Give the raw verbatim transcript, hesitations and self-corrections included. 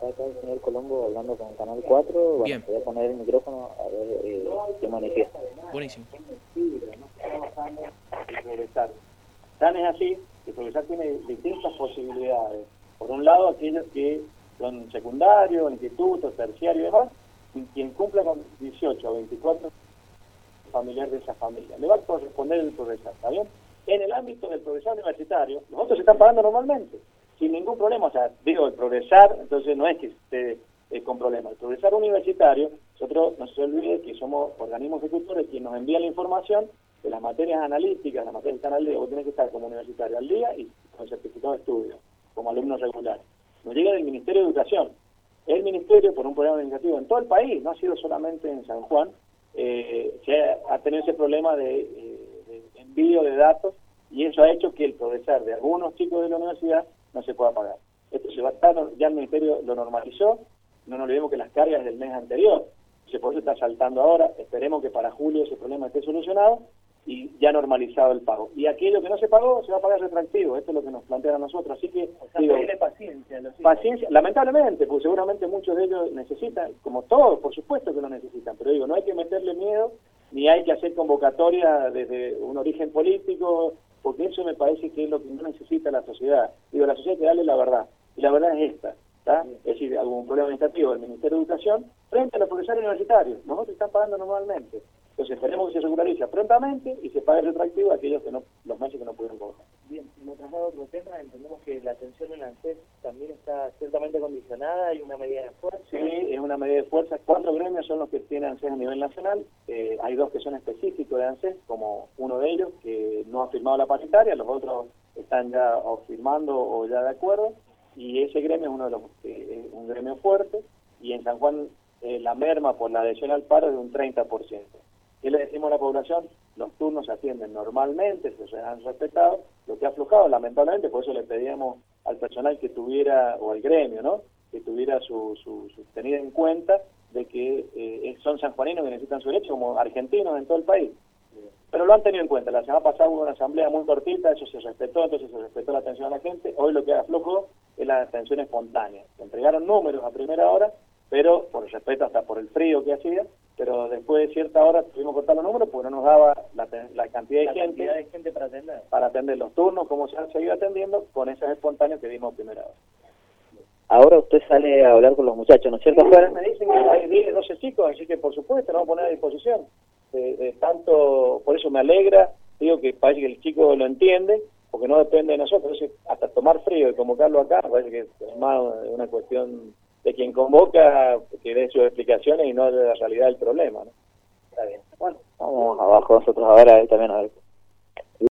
acá el señor Colombo hablando con Canal cuatro. Bueno, Bien. voy a poner el micrófono a ver eh, qué manifiesta. Buenísimo. Progresar. Tan es así que Progresar tiene distintas posibilidades. Por un lado, aquellos que son secundarios, institutos, terciarios y demás, y quien cumpla con dieciocho o veinticuatro familiar de esa familia. Le va a corresponder el Progresar, ¿está bien? En el ámbito del Progresar universitario, los otros se están pagando normalmente, sin ningún problema. O sea, digo, el Progresar, entonces no es que esté eh, con problemas. El Progresar universitario, nosotros no se olvide que somos organismos ejecutores quienes nos envían la información de las materias analíticas, las materias que están al día. Vos tenés que estar como universitario al día y con certificado de estudio, como alumnos regulares. Nos llega del Ministerio de Educación. El Ministerio, por un problema organizativo en todo el país, no ha sido solamente en San Juan, eh, se ha, ha tenido ese problema de, eh, de envío de datos, y eso ha hecho que el Progresar de algunos chicos de la universidad no se pueda pagar. Esto se va a estar, ya el Ministerio lo normalizó, no nos olvidemos que las cargas del mes anterior, se por eso está saltando ahora, esperemos que para julio ese problema esté solucionado y ya normalizado el pago. Y aquello que no se pagó se va a pagar retroactivo, esto es lo que nos plantean a nosotros, así que... O sea, digo, pedirle paciencia a los hijos. Paciencia, lamentablemente, porque seguramente muchos de ellos necesitan, como todos, por supuesto que lo necesitan, pero digo, no hay que meterle miedo, ni hay que hacer convocatoria desde un origen político, porque eso me parece que es lo que no necesita la sociedad. Digo, la sociedad hay que darle la verdad, y la verdad es esta, ¿está? Es decir, algún problema administrativo del Ministerio de Educación frente a los profesores universitarios, nosotros están pagando normalmente. Entonces esperemos que se regularice prontamente y se pague retroactivo a aquellos que no, los meses que no pudieron cobrar. Bien, si me traslado a otro tema, entendemos que la atención en ANSES también está ciertamente condicionada, hay una medida de fuerza. Sí, es una medida de fuerza. Cuatro gremios son los que tienen ANSES a nivel nacional. Eh, hay dos que son específicos de ANSES, como uno de ellos que no ha firmado la paritaria, los otros están ya o firmando o ya de acuerdo, y ese gremio es uno de los eh, es un gremio fuerte, y en San Juan eh, la merma por la adhesión al paro es de un treinta por ciento. ¿Qué le decimos a la población? Los turnos se atienden normalmente, se han respetado, lo que ha aflojado lamentablemente, por eso le pedíamos al personal que tuviera, o al gremio, ¿no?, que tuviera su, su, su tenida en cuenta de que eh, son sanjuaninos que necesitan su derecho, como argentinos en todo el país. Pero lo han tenido en cuenta. La semana pasada hubo una asamblea muy cortita, eso se respetó, entonces se respetó la atención a la gente. Hoy lo que aflojó es la atención espontánea. Se entregaron números a primera hora, pero por el respeto hasta por el frío que hacía, pero después de cierta hora tuvimos que cortar los números porque no nos daba la, la cantidad de la gente, cantidad de gente para atender. para atender los turnos, como se han seguido atendiendo, con esas espontáneas que dimos a primera hora. Ahora usted sale a hablar con los muchachos, ¿no es cierto? Afuera me dicen que hay diez, doce chicos, así que por supuesto nos vamos a poner a disposición. De, de tanto, por eso me alegra, digo que parece que el chico lo entiende, porque no depende de nosotros. Entonces, hasta tomar frío y convocarlo acá, parece que es más una cuestión de quien convoca, que dé sus explicaciones y no de la realidad del problema, ¿no? Está bien. Bueno, vamos abajo nosotros ahora, ahí también a ver